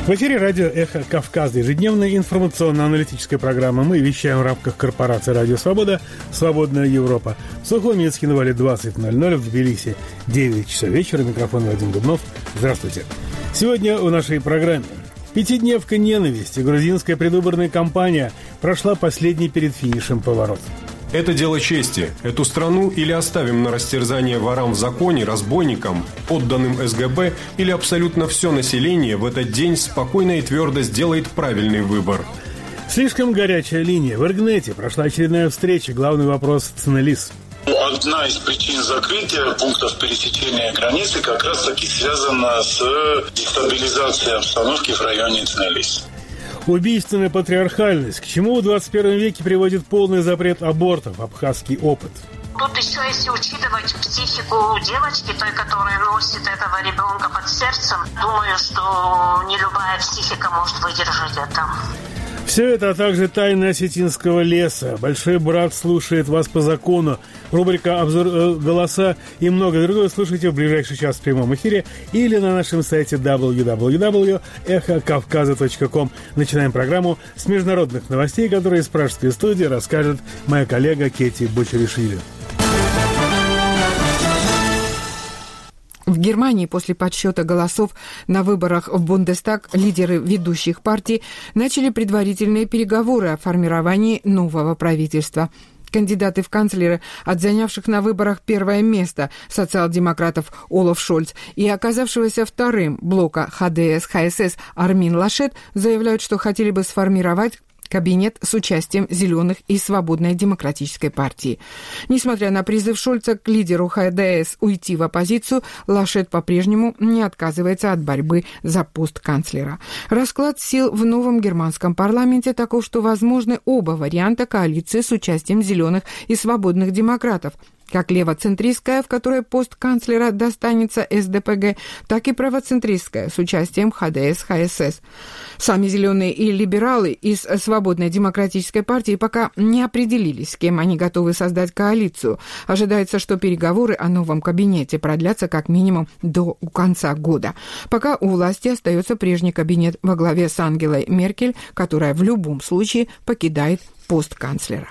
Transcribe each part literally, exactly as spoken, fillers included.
В эфире радио «Эхо Кавказа», ежедневная информационно-аналитическая программа. Мы вещаем в рамках корпорации «Радио Свобода», «Свободная Европа». В Сухом и Цхинвале двадцать ноль ноль, в Тбилиси девять часов вечера. Микрофон Вадим Дубнов. Здравствуйте. Сегодня в нашей программе пятидневка ненависти. Грузинская предвыборная кампания прошла последний перед финишем поворот. Это дело чести. Эту страну или оставим на растерзание ворам в законе, разбойникам, подданным эс гэ бэ, или абсолютно все население в этот день спокойно и твердо сделает правильный выбор. Слишком горячая линия. В Иргнете прошла очередная встреча. Главный вопрос ЦНЛИС. Одна из причин закрытия пунктов пересечения границы как раз-таки связана с дестабилизацией обстановки в районе ЦНЛИС. Убийственная патриархальность. К чему в двадцать первом веке приводит полный запрет абортов? Абхазский опыт. Тут еще, если учитывать психику девочки, той, которая носит этого ребенка под сердцем, думаю, что не любая психика может выдержать это. Все это, а также тайны осетинского леса. Большой брат слушает вас по закону. Рубрика «Обзор э, голоса» и многое другое слушайте в ближайший час в прямом эфире или на нашем сайте дабл ю дабл ю дабл ю точка эхо кавказа точка ком. Начинаем программу с международных новостей, которые из пражской студии расскажет моя коллега Кети Бочаришвили. В Германии после подсчета голосов на выборах в Бундестаг лидеры ведущих партий начали предварительные переговоры о формировании нового правительства. Кандидаты в канцлеры от занявших на выборах первое место социал-демократов Олаф Шольц и оказавшегося вторым блока ха дэ эс ха эс эс Армин Лашет заявляют, что хотели бы сформировать кабинет с участием Зеленых и Свободной демократической партии. Несмотря на призыв Шольца к лидеру ха дэ эс уйти в оппозицию, Лашет по-прежнему не отказывается от борьбы за пост канцлера. Расклад сил в новом германском парламенте таков, что возможны оба варианта коалиции с участием Зеленых и Свободных демократов, как левоцентристская, в которой пост канцлера достанется эс дэ пэ гэ, так и правоцентристская с участием ха дэ эс ха эс эс. Сами зеленые и либералы из Свободной демократической партии пока не определились, с кем они готовы создать коалицию. Ожидается, что переговоры о новом кабинете продлятся как минимум до конца года. Пока у власти остается прежний кабинет во главе с Ангелой Меркель, которая в любом случае покидает пост канцлера.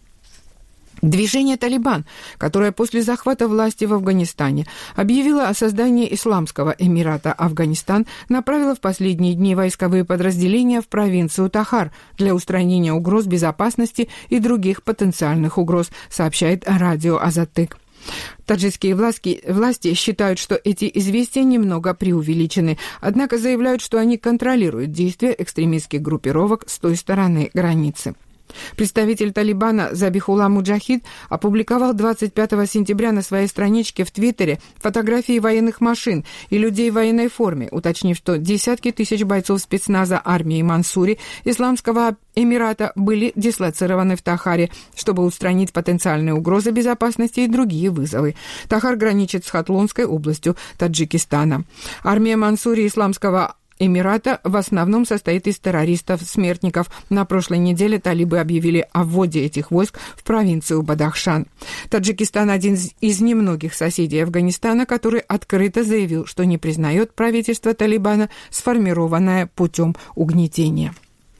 Движение «Талибан», которое после захвата власти в Афганистане объявило о создании Исламского Эмирата Афганистан, направило в последние дни войсковые подразделения в провинцию Тахар для устранения угроз безопасности и других потенциальных угроз, сообщает радио «Азаттык». Таджикские власти, власти считают, что эти известия немного преувеличены, однако заявляют, что они контролируют действия экстремистских группировок с той стороны границы. Представитель Талибана Забихулла Муджахид опубликовал двадцать пятого сентября на своей страничке в Твиттере фотографии военных машин и людей в военной форме, уточнив, что десятки тысяч бойцов спецназа армии Мансури Исламского Эмирата были дислоцированы в Тахаре, чтобы устранить потенциальные угрозы безопасности и другие вызовы. Тахар граничит с Хатлонской областью Таджикистана. Армия Мансури Исламского Эмирата в основном состоит из террористов-смертников. На прошлой неделе талибы объявили о вводе этих войск в провинцию Бадахшан. Таджикистан – один из немногих соседей Афганистана, который открыто заявил, что не признает правительство Талибана, сформированное путем угнетения.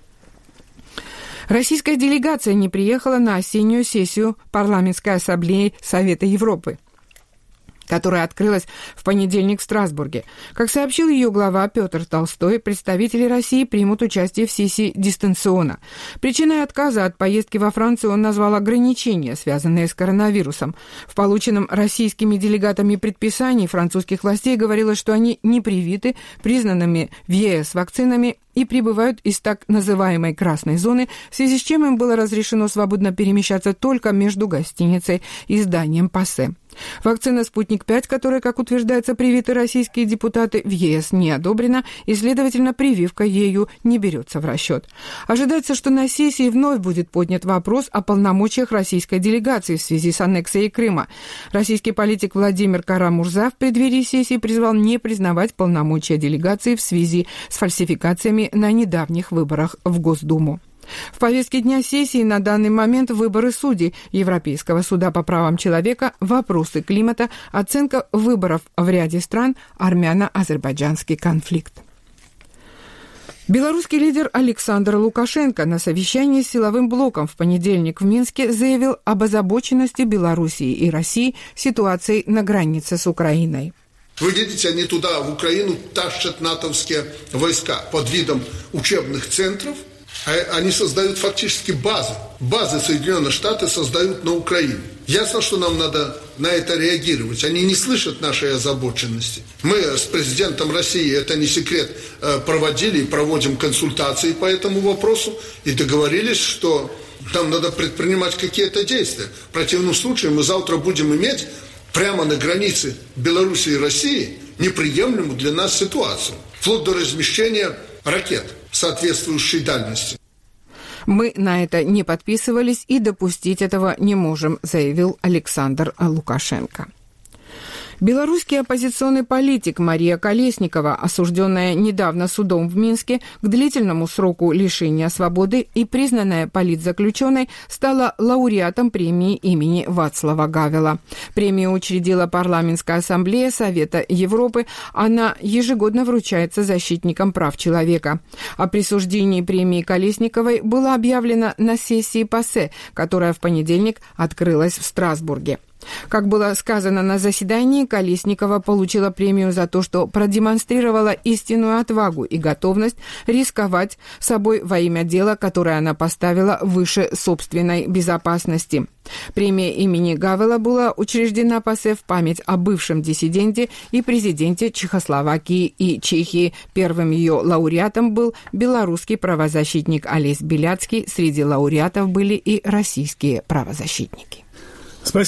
Российская делегация не приехала на осеннюю сессию парламентской ассамблеи Совета Европы, которая открылась в понедельник в Страсбурге. Как сообщил ее глава Петр Толстой, представители России примут участие в сессии дистанционно. Причиной отказа от поездки во Францию он назвал ограничения, связанные с коронавирусом. В полученном российскими делегатами предписании французских властей говорилось, что они не привиты признанными в е эс вакцинами и прибывают из так называемой красной зоны, в связи с чем им было разрешено свободно перемещаться только между гостиницей и зданием ПАСЕ. Вакцина «Спутник пять», которая, как утверждается, привиты российские депутаты, в е эс не одобрена, и, следовательно, прививка ею не берется в расчет. Ожидается, что на сессии вновь будет поднят вопрос о полномочиях российской делегации в связи с аннексией Крыма. Российский политик Владимир Кара-Мурза в преддверии сессии призвал не признавать полномочия делегации в связи с фальсификациями на недавних выборах в Госдуму. В повестке дня сессии на данный момент выборы судей Европейского суда по правам человека, вопросы климата, оценка выборов в ряде стран, армяно-азербайджанский конфликт. Белорусский лидер Александр Лукашенко на совещании с силовым блоком в понедельник в Минске заявил об озабоченности Белоруссии и России ситуацией на границе с Украиной. Вы видите, они туда, в Украину, тащат натовские войска под видом учебных центров. Они создают фактически базы. Базы Соединенных Штатов создают на Украине. Ясно, что нам надо на это реагировать. Они не слышат нашей озабоченности. Мы с президентом России, это не секрет, проводили и проводим консультации по этому вопросу и договорились, что нам надо предпринимать какие-то действия. В противном случае мы завтра будем иметь прямо на границе Беларуси и России неприемлемую для нас ситуацию. Вплоть до размещения ракет соответствующей дальности. Мы на это не подписывались и допустить этого не можем, заявил Александр Лукашенко. Белорусский оппозиционный политик Мария Колесникова, осужденная недавно судом в Минске к длительному сроку лишения свободы и признанная политзаключенной, стала лауреатом премии имени Вацлава Гавела. Премию учредила Парламентская ассамблея Совета Европы. Она ежегодно вручается защитникам прав человека. О присуждении премии Колесниковой было объявлено на сессии ПАСЕ, которая в понедельник открылась в Страсбурге. Как было сказано на заседании, Колесникова получила премию за то, что продемонстрировала истинную отвагу и готовность рисковать собой во имя дела, которое она поставила выше собственной безопасности. Премия имени Гавела была учреждена ПАСЕ в память о бывшем диссиденте и президенте Чехословакии и Чехии. Первым ее лауреатом был белорусский правозащитник Олесь Беляцкий. Среди лауреатов были и российские правозащитники.